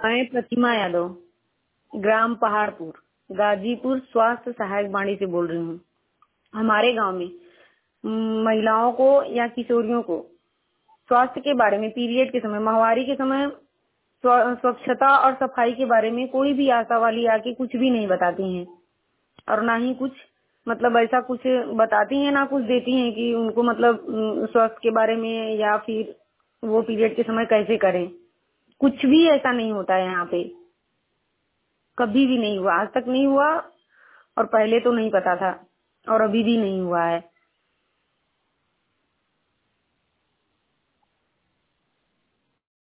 मैं प्रतिमा यादव, ग्राम पहाड़पुर, गाजीपुर स्वास्थ्य सहायक बाड़ी से बोल रही हूँ। हमारे गांव में महिलाओं को या किशोरियों को स्वास्थ्य के बारे में, पीरियड के समय, माहवारी के समय स्वच्छता और सफाई के बारे में कोई भी आशा वाली आके कुछ भी नहीं बताती हैं, और ना ही कुछ मतलब ऐसा कुछ बताती हैं, ना कुछ देती हैं कि उनको मतलब स्वास्थ्य के बारे में या फिर वो पीरियड के समय कैसे करें। कुछ भी ऐसा नहीं होता है यहाँ पे, कभी भी नहीं हुआ, आज तक नहीं हुआ, और पहले तो नहीं पता था और अभी भी नहीं हुआ है।